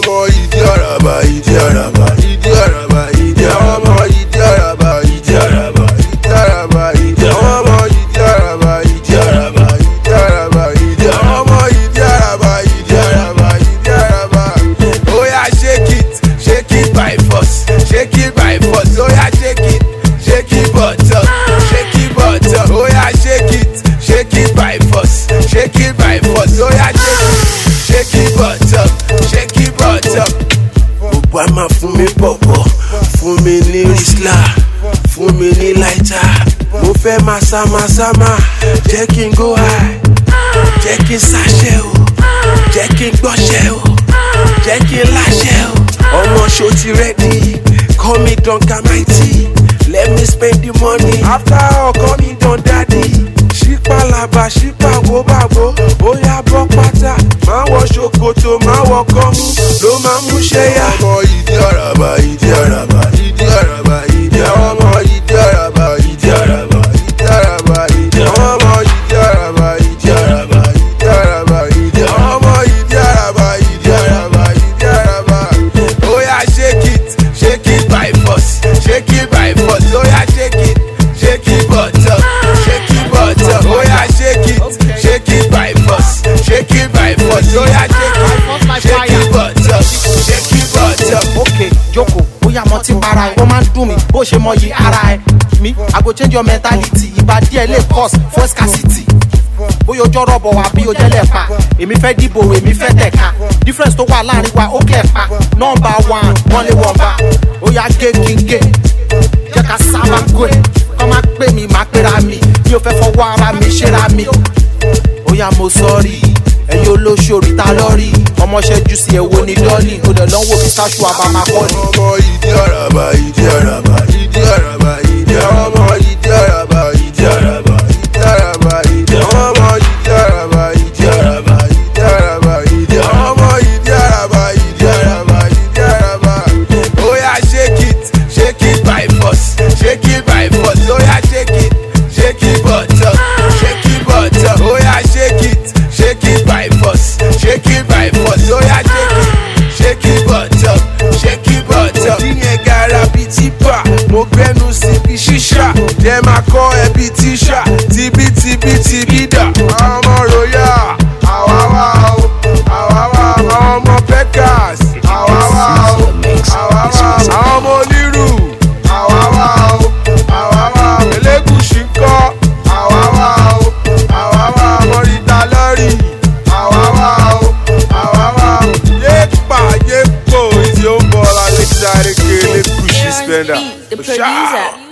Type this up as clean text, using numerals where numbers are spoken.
ọmọ ìdí àràbà ìdí àràbà ìdí àràbà ìdí ọmọ ìdí àràbà ìdí àràbà ìdí àràbà ìdí ọmọ ìdí àràbà ìdí àràbà ìdí àràbà ìdí ọmọ ìdí àràbà ìdí àràbà ìdí àràbà. Oya shake it by force, shake it by force. Oya shake it butter, shake it butter. Oya shake it by force, shake it by force. Oya shake it butter, shake it butter. Obama fún mi bọ̀bọ̀, fún mi ní Rizla, fún mi ní Laita. Mo fẹ́ máa sáma, jẹ́ kí n go high, jẹ́ kí n sáṣẹ́ o, jẹ́ kí n gbọ́ṣẹ́ o, jẹ́ kí n láṣẹ́ o. Ọmọ ṣo ti ready, call me Duncan Mighty. Let me spend the money, after all call me Don Daddy. Ṣípà làbà ṣípà wo bàbò, ó yá bọ́ pátá. Máa wọ ṣòkòtò, máa wọ kọ́mú, ló máa mú ṣe yá. Ọmọ ìdí àràbà ìdí àràbà ìdí àràbà ìdí ọmọ ìdí àràbà ìdí àràbà ìdí àràbà ìdí ọmọ ìdí àràbà ìdí àràbà ìdí àràbà ìdí ọmọ ìdí àràbà ìdí àràbà ìdí àràbà. Oya shake it by force, shake it by force. Oya shake it butter, shake it butter. Oya shake it by force, shake it by force. Oya shake it butter, shake it butter. Okay, Joko, bóyá mo ti para ẹ̀, ó máa ń dùn mí bó ṣe mọ yìí ara ẹ̀. Mi, I go change your mentality, ìbá díẹ̀ lè cause for scarcity. Bóyá ojú ọ̀rọ̀ bọ̀ wá bí o jẹ́lẹ̀ pa, èmi fẹ́ dìbò, èmi fẹ́ tẹ̀ka. Difference tó wà láàrin wa ó kẹ̀ pa. Number one, wọ́n lé wọ́n bá. Ó yá gé kí n gé, jẹ́ ká sábà gbé. Kọ́ máa pè mí, máa pera mi, mi ò fẹ́ fọwọ́ ara mi ṣera mi. Ó yá mo sọ́ọ̀rì, ẹ̀yin olóṣòrí ta lọ́rí. Ọmọọṣẹ́ jù sí ẹ̀wọ̀ ní dọ́ọ̀lì, ó dẹ̀ lọ́wọ́ fi sáṣù àbámakọ́lì. Ọmọ ìdí àràbà ìdí àràbà ìdí àràbà ìdí ọmọ ìdí àràbà ìdí àràbà ìdí àràbà ìdí ọmọ ìdí àràbà ìdí àràbà ìdí àràbà ìdí ọmọ ìdí àràbà ìdí àràbà ìdí àràbà. Oya shake it by force, shake it by force. Oya shake it butter, shake it butter. Oya shake it by force, shake it by force. Oya shake it butter, shake it butter. Díyẹn gara bíi tipa, mo gbẹ́nu síbi ṣíṣà. Jẹ́ máa kọ́ ẹbí tíṣà, tibí dà. Ọmọ royal, àwa wà o, àwa wà o. Ọmọ Pekas, àwa wà o, àwa wà o. Àwọn ọmọ onírù, àwa wà o, àwa wà o. Elégùṣì ńkọ́, àwa wà o, àwa wà o. Mọ̀rìtà lọ́rì, àwa wà o, àwa wà o. Yéèpò, ìdí ó ń bọ̀ ọ́ lálẹ́ sáré kéré kùsì spender. The producer.